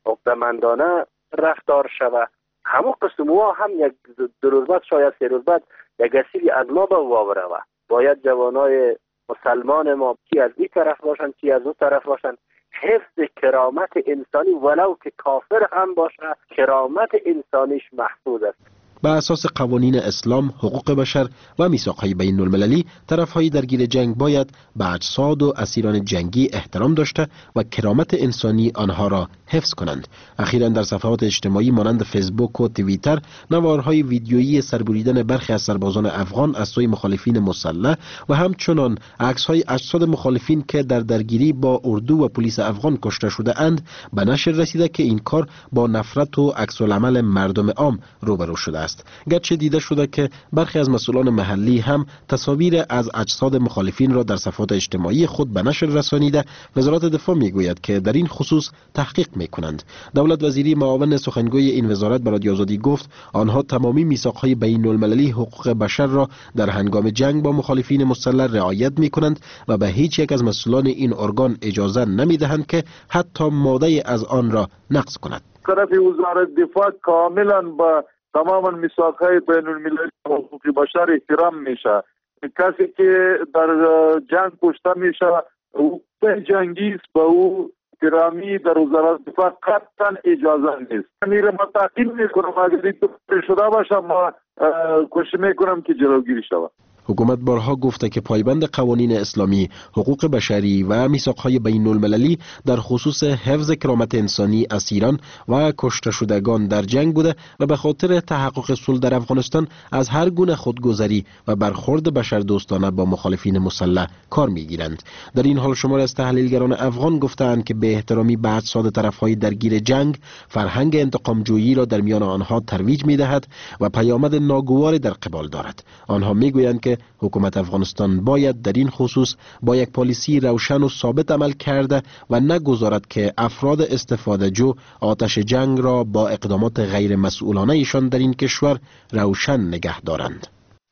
عقده‌مندانه رفتار شود. همون قسم ها هم یک 2 روز بعد شاید 3 روز بعد یک اسیر ادنا به واوره و باید جوانای مسلمان ما کی از این طرف باشن کی از اون طرف باشن، حفظ کرامت انسانی ولو که کافر هم باشه کرامت انسانیش محفوظ است. بر اساس قوانین اسلام، حقوق بشر و میثاق‌های بین المللی، طرف‌های درگیر جنگ باید به اجساد و اسیران جنگی احترام داشته و کرامت انسانی آنها را حفظ کنند. اخیراً در صفحات اجتماعی مانند فیسبوک و توییتر نوارهای ویدیویی سربریدن برخی از سربازان افغان از سوی مخالفین مسلح و همچنان عکس‌های اجساد مخالفین که در درگیری با اردو و پلیس افغان کشته شده اند به نشر رسیده که این کار با نفرت و عکس‌العمل مردم عام روبرو شده است. گرچه دیده شده که برخی از مسئولان محلی هم تصاویر از اجساد مخالفین را در صفحات اجتماعی خود به نشر رسانیده، وزارت دفاع میگوید که در این خصوص تحقیق میکنند. دولت وزیری معاون سخنگوی این وزارت به رادیو آزادی گفت آنها تمامی میثاق‌های بین المللی حقوق بشر را در هنگام جنگ با مخالفین مسلح رعایت میکنند و به هیچ یک از مسئولان این ارگان اجازه نمیدهند که حتی ماده از آن را نقض کند. طرف وزارت دفاع کاملا با تمام میثاق‌های بین المللی حقوق بشر احترام میشه. کسی که در جنگ کشته میشه حقوق جنگی است، به او احترامی در وزارت دفاع قطعا اجازه نیست. میره ما تعقیب میکنم اگر این شده باشه ما کوشش میکنم که جلوگیری شود. حکومت بارها گفته که پایبند قوانین اسلامی، حقوق بشری و میثاق‌های بین المللی در خصوص حفظ کرامت انسانی اسیران و کشته شدگان در جنگ بوده و به خاطر تحقق صلح در افغانستان از هر گونه خودگذری و برخورد بشردوستانه با مخالفین مسلح کار میگیرند. در این حال شمار از تحلیلگران افغان گفتند که به احترامی به اجساد طرف‌های درگیر جنگ فرهنگ انتقام‌جویی را در میان آنها ترویج می‌دهد و پیامد ناگواری در قبال دارد. آنها میگویند که حکومت افغانستان باید در این خصوص با یک پالیسی روشن و ثابت عمل کرده و نگذارد که افراد استفاده جو آتش جنگ را با اقدامات غیر مسئولانه ایشان در این کشور روشن نگه دارند.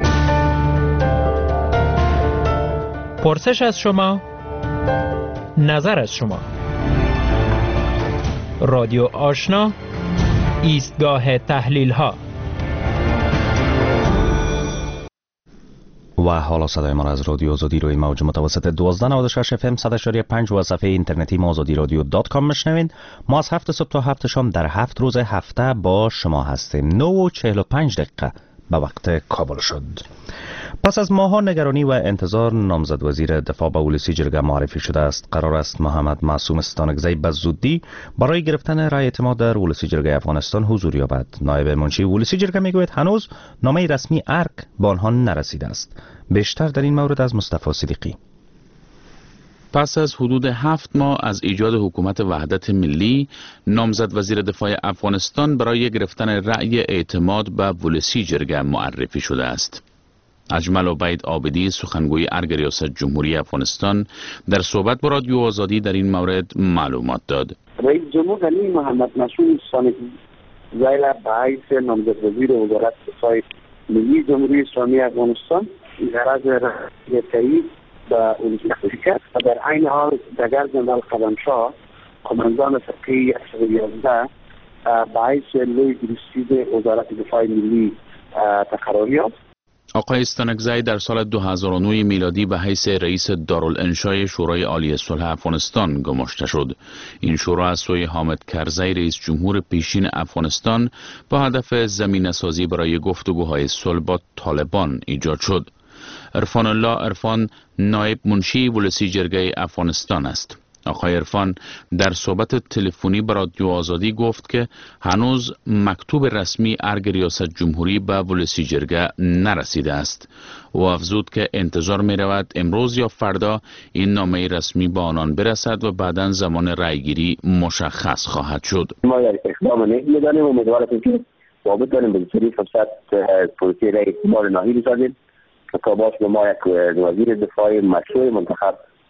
پرسش از شما، نظر از شما. رادیو آشنا، ایستگاه تحلیل ها. و حالا صدای ما را از رادیو آزادی روی موج متوسط 1296 FM 100.5 و صفحه اینترنتی ما azadiradyo.com میشنوید. ما از 7 صبح تا 7 شام در 7 روز هفته با شما هستیم. 9:45 به وقت کابل شد. پس از ماه‌ها نگرانی و انتظار نامزد وزیر دفاع به ولسی جرگه معرفی شده است. قرار است محمد معصوم ستانکزی به زودی برای گرفتن رای اعتماد در ولسی جرگه افغانستان حضور یابد. نایب منشی ولسی جرگه میگوید هنوز نامه رسمی ارگ به آنها نرسیده است. بیشتر در این مورد از مصطفی صدیقی. پس از حدود 7 ماه از ایجاد حکومت وحدت ملی، نامزد وزیر دفاع افغانستان برای گرفتن رأی اعتماد به ولسی جرگه معرفی شده است. اجمل عبید عابدی سخنگوی ارگ ریاست جمهوری افغانستان در صحبت با رادیو آزادی در این مورد معلومات داد. رئیس جمهور علی محمد معصوم ستانکزی به حیث نامزد وزیر وزارت دفاع ملی جمهوری اسلامی افغانستان غرض رأی به ولسی کرد و در عین حال دگر جنرال قدمشاه قماندان فرقه 111 به حیث لوی گروسید وزارت دفاع ملی تقرری یافت. آقای استانکزی در سال 2009 میلادی به حیث رئیس دارالانشای شورای عالی صلح افغانستان گماشته شد. این شورا از سوی حامد کرزی رئیس جمهور پیشین افغانستان با هدف زمینه‌سازی برای گفتگوهای صلح با طالبان ایجاد شد. عرفان الله عرفان نایب منشی ولسی جرگه افغانستان است. آقای عرفان در صحبت تلفنی با رادیو آزادی گفت که هنوز مکتوب رسمی ارگ ریاست جمهوری به ولسی جرگه نرسیده است و افزود که انتظار می رود امروز یا فردا این نامه رسمی به آنان برسد و بعداً زمان رأیگیری مشخص خواهد شد. ما اقدام نمی‌دانیم، امیدواریم که ثابت داریم به سری فرصت پروسه رأی اعتماد نهایی بسازیم که باعث به ما یک وزیر دفاع مشروع منتخب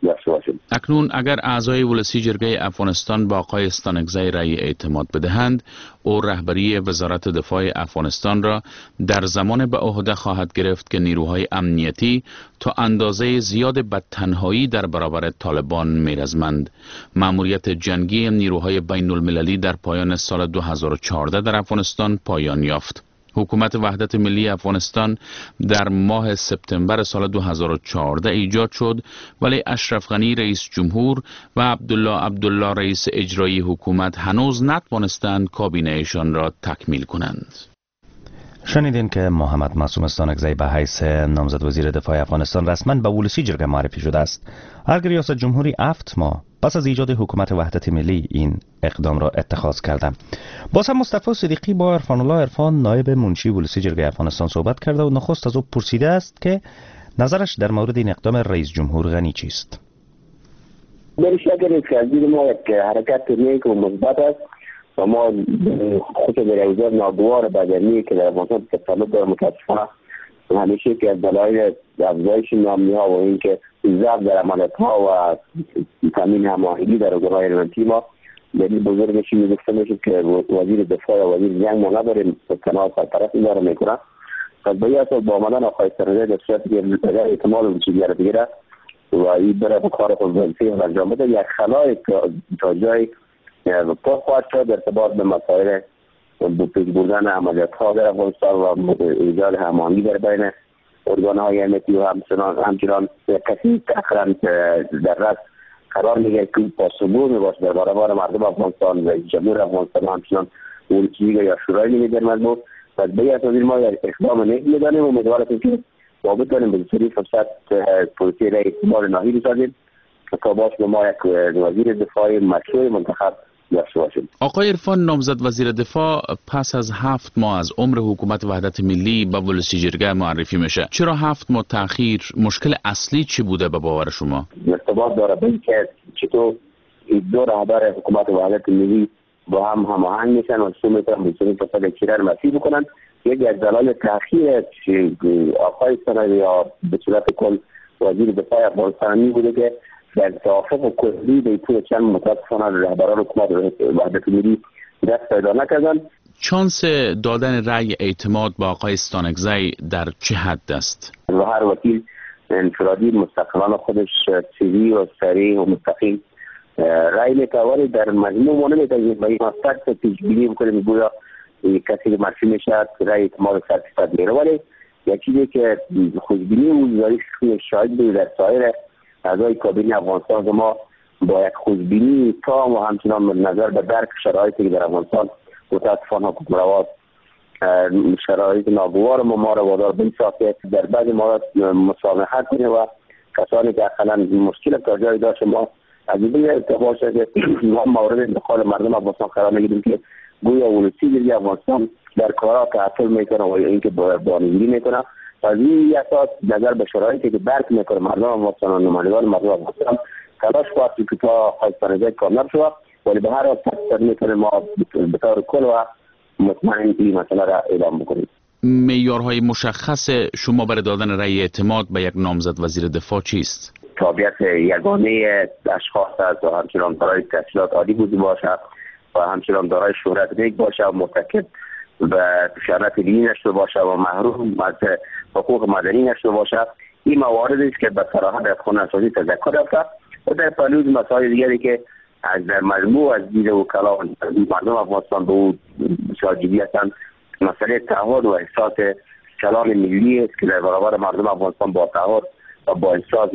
داشته باشیم. اکنون اگر اعضای ولسی جرگه افغانستان با آقای استانکزی رأی اعتماد بدهند، او رهبری وزارت دفاع افغانستان را در زمان به عهده خواهد گرفت که نیروهای امنیتی تا اندازه زیاد بدتنهایی در برابر طالبان میرزمند. مأموریت جنگی نیروهای بین المللی در پایان سال 2014 در افغانستان پایان یافت. حکومت وحدت ملی افغانستان در ماه سپتامبر سال 2014 ایجاد شد، ولی اشرف غنی رئیس جمهور و عبدالله رئیس اجرایی حکومت هنوز نتوانستند کابینه‌شان را تکمیل کنند. شنیدین که محمد معصوم استانکزی به حیث نامزد وزیر دفاع افغانستان رسما به ولسی جرگه معرفی شده است. هرگاه ریاست جمهوری 7 ماه پس از ایجاد حکومت وحدت ملی این اقدام را اتخاذ کرده. باز هم مصطفی صدیقی با عرفان الله عرفان نایب منشی ولسی جرگه افغانستان صحبت کرده و نخست از او پرسیده است که نظرش در مورد این اقدام رئیس جمهور غنی چیست؟ در شکل از ما یک حرکت نیک و مثبت است و ما خود در اوضاع ناگوار بدنی که در افغانستان تسلط داره متاسفانه همیشه که از دلایل افزایش ناامنی ها و اینکه ضعف در عملیات ها و تامین هماهنگی در گروه‌های ایالتی ما دلیل بزرگش این گفته میشه که وزیر دفاع و وزیر جنگ ما نداریم تنها سرپرستی داره میکنه. پس به این با آمدن آقای استانکزی در صورتی که احتمال وجودی را بگیره و این بره به کار خود وظیفه را انجام بده، یک خلای تا جای پر خواهد شد در ارتباط به مسائل به پیش بردن عملیات ها در افغانستان و ایجاد هماهنگی در بین ارگان های امنیتی و همچنان کسی تقریبا در رأس قرار میگیره که پاسخگو میباشه در برابر مردم افغانستان و جمهور افغانستان همچنان ولسی یا شورای ملی در مجموع. پس به این اساس ما یک اقدام نیک میدانیم و امیدواریم که ما بتوانیم به سری فرصت پلیسی را اعتماد نهایی بسازیم تا باش به ما یک وزیر دفاع مشروع منتخب داشته باشیم. آقای عرفان، نامزد وزیر دفاع پس از 7 ماه از عمر حکومت وحدت ملی به ولسی جرگه معرفی میشه. چرا 7 ماه تأخیر؟ مشکل اصلی چی بوده به باور شما؟ ارتباط داره به اینکه چطور این دو رهبر حکومت وحدت ملی با هم هماهنگ میشن و شروع میکنن بسیاری فصل اکتیرار مسیح بکنن. یکی از دلایل تأخیر آقای استانکزی یا به صورت کل وزیر دفاع افغانستان بوده که در توافق کلی به طور چند متاسفانه رهبران حکومت وحدت ملی دست پیدا نکردن. چانس دادن رأی اعتماد با آقای استانکزی در چه حد است؟ و هر وکیل انفرادی مستقلانه خودش سریع و سریع و مستقیم رأی میتوانه در مجموع ما نمیتونیم به این آسپکت پیش بینی بکنیم گویا کسی مرشی میشه رأی اعتماد 100% میره، ولی یک چیزی که خوشبینی و زاری شاهد بود در سایر اعضای کابینه افغانستان ما با یک خوشبینی تام و همچنان نظر به درک شرایطی که در افغانستان متاسفانه حکومت شرایط ناگوار ما را وادار به که در بعضی موارد مسامحت کنیم و کسانی که اصلا مشکل تا جای داشت ما از این ارتباط شده ما مورد انتقال مردم افغانستان قرار نگیریم که گویا ولسی جرگه افغانستان در کارا تعطل میکنه و اینکه بانگیری میکنه. از این اساس نظر به شرایطی که درک میکنه مردم افغانستان و نمایندگان مردم افغانستان تلاش کنند که تا استانکزی کامیاب شود، ولی به هر حال تقصیر میکنه ما به طور کل و مطمئن این مسئله را اعلام بکنیم. معیارهای مشخص شما برای دادن رأی اعتماد به یک نامزد وزیر دفاع چیست؟ تابعیت یگانه اشخاص است و همچنان دارای تحصیلات عالی بوده باشد و همچنان دارای شهرت نیک باشه و مرتکب به خیانت دینی نشده باشه و محروم از حقوق مدنی نشده باشه. این مواردی است که به صراحت از قانون اساسی تذکر یافته و در پلوز مسائل دیگری که از در مجموع از دید وکلا مردم افغانستان به او بسیار جدی هستند. مسئله تعهد و احساس کلان ملی است که در برابر مردم افغانستان با تعهد و با احساس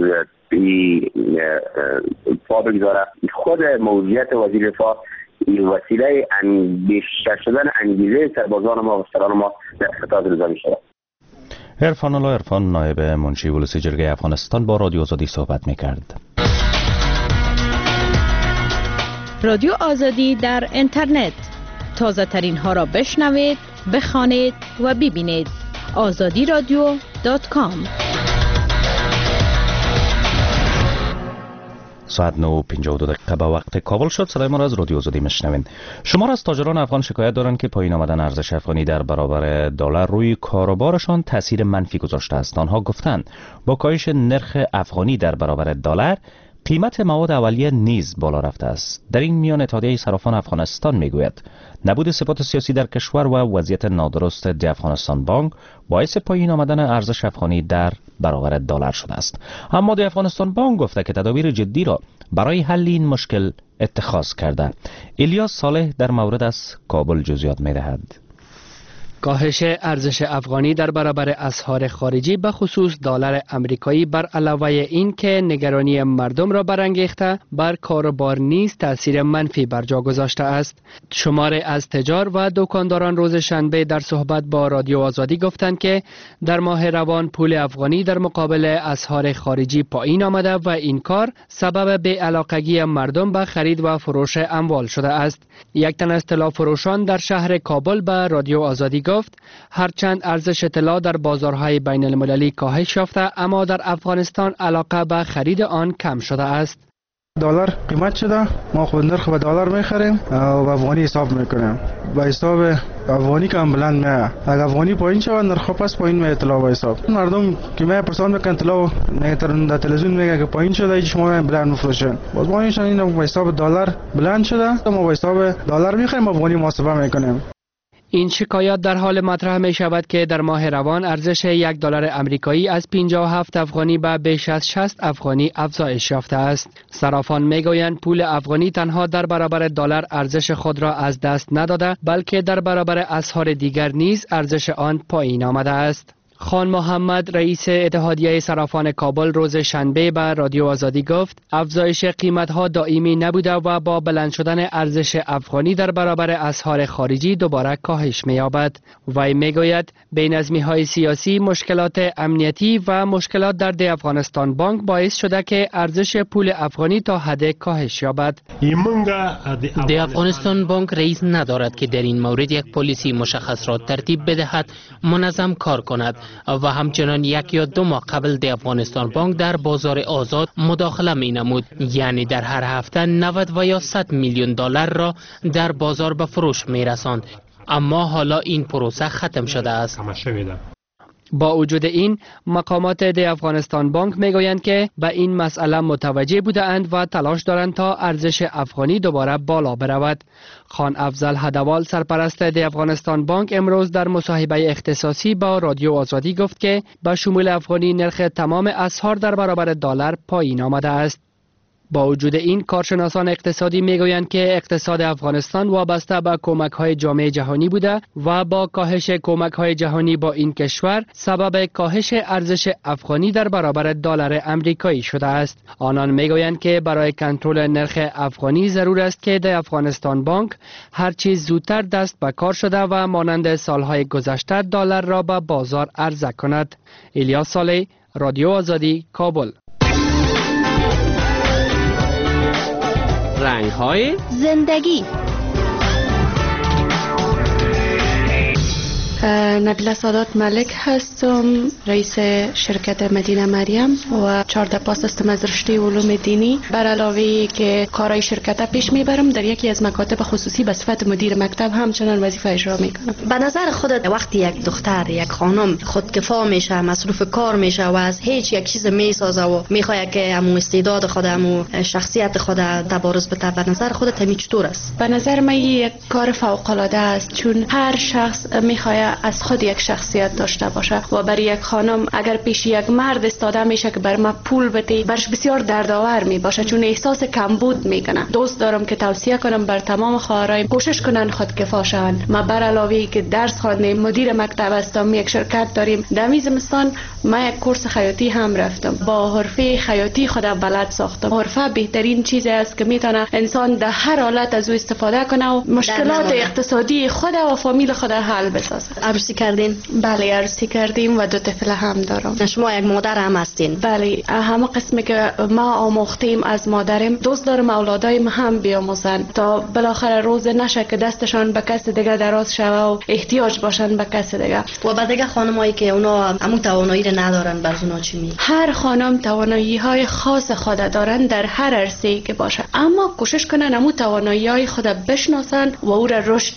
پا بگذاره. خود موضوعیت وزیر دفاع وسیله بیشتر شدن انگیزه سربازان ما و افسران ما در خطاب نظامی شده. عرفان الله عرفان، نایب منشی ولسی جرگه افغانستان، با رادیو آزادی صحبت می‌کرد. رادیو آزادی در اینترنت، تازه ترین ها را بشنوید، بخوانید و ببینید. azadiradio.com. ساعت 9:52 به وقت کابل شد. صدای ما را از رادیو آزادی میشنوین. شمار از تاجران افغان شکایت دارند که پایین آمدن ارزش افغانی در برابر دلار روی کاروبارشان تاثیر منفی گذاشته است. آنها گفتند با کاهش نرخ افغانی در برابر دلار، قیمت مواد اولیه نیز بالا رفته است. در این میان اتحادیه صرافان افغانستان میگوید نبود ثبات سیاسی در کشور و وضعیت نادرست دی افغانستان بانک باعث پایین آمدن ارزش افغانی در برابر دلار شده است. اما دی افغانستان بانک گفته که تدابیر جدی را برای حل این مشکل اتخاذ کرده. الیاس صالح در مورد از کابل جزئیات می‌دهد. کاهش ارزش افغانی در برابر اسعار خارجی به خصوص دلار آمریکایی بر علاوه این که نگرانی مردم را برانگیخته بر کاروبار نیز تاثیر منفی بر جا گذاشته است. شماری از تجار و دکانداران روز شنبه در صحبت با رادیو آزادی گفتند که در ماه روان پول افغانی در مقابل اسعار خارجی پایین آمده و این کار سبب بی‌علاقگی مردم به خرید و فروش اموال شده است. یک تن از طلا فروشان در شهر کابل به رادیو آزادی گفت هرچند ارزش طلا در بازارهای بین المللی کاهش یافته اما در افغانستان علاقه به خرید آن کم شده است. دلار قیمت شده، ما خود نرخ به دلار میخریم و افغانی حساب میکنیم. با حساب افغانی کم بلند میه. اگر افغانی پایین شود نرخ پس پایین میه طلا با حساب. مردم که می پرسان میکنن طلا در تلویزیون میگه که پایین شده شما بلند میفروشن. باز ما این با حساب دلار بلند شده، ما با حساب دلار میخریم افغانی محاسبه میکنیم. این شکایات در حال مطرح می شود که در ماه روان ارزش یک دلار آمریکایی از 57 افغانی به بیش از 60 افغانی افزایش یافته است. صرافان می گویند پول افغانی تنها در برابر دلار ارزش خود را از دست نداده بلکه در برابر اسعار دیگر نیز ارزش آن پایین آمده است. خان محمد رئیس اتحادیه صرافان کابل روز شنبه به رادیو آزادی گفت افزایش قیمت‌ها دائمی نبوده و با بلند شدن ارزش افغانی در برابر اسعار خارجی دوباره کاهش می‌یابد. وی می‌گوید بی‌نظمی‌های سیاسی، مشکلات امنیتی و مشکلات در دی افغانستان بانک باعث شده که ارزش پول افغانی تا حد کاهش یابد. دی افغانستان بانک رئیس ندارد که در این مورد یک پالیسی مشخص را ترتیب بدهد، منظم کار کند و همچنان یک یا دو ماه قبل دی افغانستان بانک در بازار آزاد مداخله می نمود، یعنی در هر هفته 90 و یا 100 میلیون دلار را در بازار به فروش می رساند. اما حالا این پروسه ختم شده است. با وجود این مقامات دی افغانستان بانک میگویند که به این مسئله متوجه بودند و تلاش دارند تا ارزش افغانی دوباره بالا برود. خان افضل هدوال سرپرست دی افغانستان بانک امروز در مصاحبه اختصاصی با رادیو آزادی گفت که به شمول افغانی نرخ تمام اسعار در برابر دلار پایین آمده است. با وجود این کارشناسان اقتصادی میگویند که اقتصاد افغانستان وابسته به کمک‌های جامعه جهانی بوده و با کاهش کمک‌های جهانی با این کشور سبب کاهش ارزش افغانی در برابر دلار آمریکایی شده است. آنان میگویند که برای کنترل نرخ افغانی ضرور است که در افغانستان بانک هر چیز زودتر دست به کار شده و مانند سالهای گذشته دلار را به بازار عرضه کند. الیاس صالح، رادیو آزادی، کابل. رنگ‌های زندگی. نبیله سادات ملک هستم، رئیس شرکت مدینه مریم و 14 پاس هستم از رشته علوم دینی. بر علاوه که کارهای شرکت پیش میبرم در یکی از مکاتب خصوصی به صفت مدیر مکتب همچنان وظیفه اجرا میکنم. به نظر خودت وقتی یک دختر، یک خانم خودکفا میشه، مصروف کار میشه و از هیچ یک چیز میسازه و میخواد که همون استعداد خود، همون شخصیت خود تبارز بده، به نظر خودت همین چطور است؟ به نظر من یک کار فوق العاده است، چون هر شخص میخواد از خود یک شخصیت داشته باشه و برای یک خانم اگر پیش یک مرد استاده میشه که بر ما پول بده، برش بسیار دردآور می باشه، چون احساس کمبود میکنه. دوست دارم که توصیه کنم بر تمام خواهرای کوشش کنن خودکفا شون. ما بر علاوه که درس خواندیم، مدیر مکتب هستم، یک شرکت داریم. در زمستان ما یک کورس خیاطی هم رفتم، با حرفه خیاطی خودم بلد ساختم. حرفه بهترین چیزی است که میتونه انسان در هر حالت از او استفاده کنه و مشکلات اقتصادی خود و فامیل خود حل بسازه. عروسی کردین؟ بله عروسی کردیم و 2 طفل هم دارم. شما یک مادر هم هستین؟ بله، همه قسمی که ما آموختیم از مادرم، دوست دارم اولادایم هم بیاموزن تا بالاخره روز نشه که دستشان به کس دیگه دراز شوه و احتیاج باشن به کس دیگه. و بعد دیگه خانمایی که اونا همون توانایی رو ندارن، بر اونا چی می؟ هر خانم توانایی‌های خاص خود دارن در هر عرصه‌ای که باشه، اما کوشش کنن همون توانایی‌های خود بشناسن و او را رشد بدن.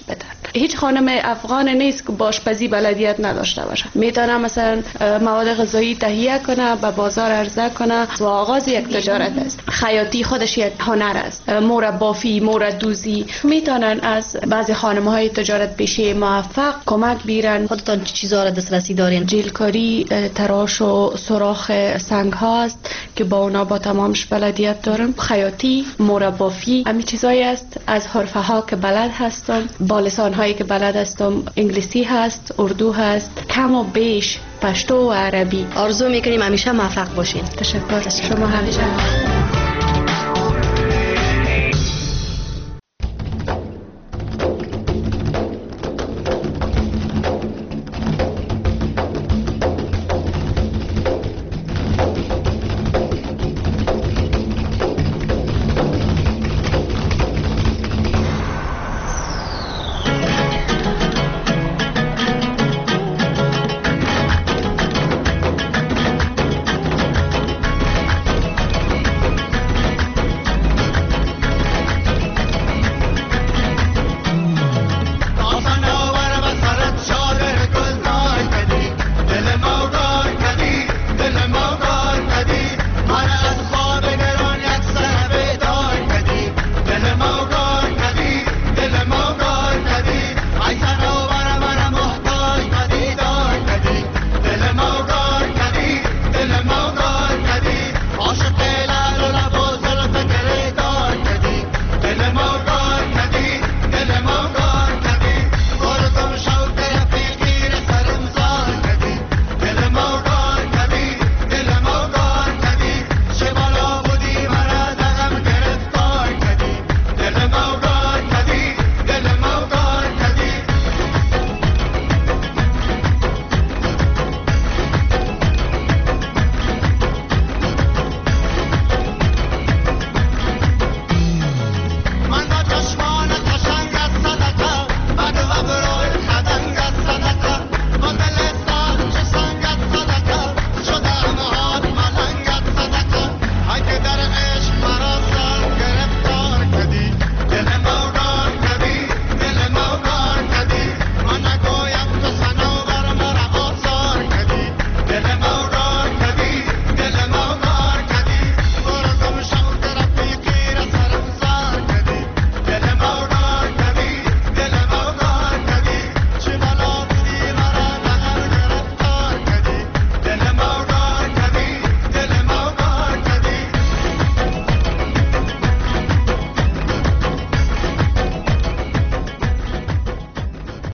هیچ خانم افغان نیست که آشپزی بلدیت نداشته باشه. میتونه مثلا مواد غذایی تهیه کنه، به بازار عرضه کنه و آغاز یک تجارت است. خیاطی خودش یک هنر است. مور بافی، مور دوزی میتونن از بعضی خانم‌های تجارت پیشه موفق کمک بگیرن. خودتان چه چیزا را دسترسی دارین؟ جیلکاری، تراش و سوراخ سنگ هاست که با اونا با تمامش بلدیت دارم. خیاطی، مور بافی، همین چیزایی است. از حرفه ها که بلد هستم، با لسان هایی که بلد هستم، انگلیسی هست، اردو هست، کم و بیش پشتو و عربی. آرزو میکنیم همیشه موفق باشین. تشکر. شما همیشه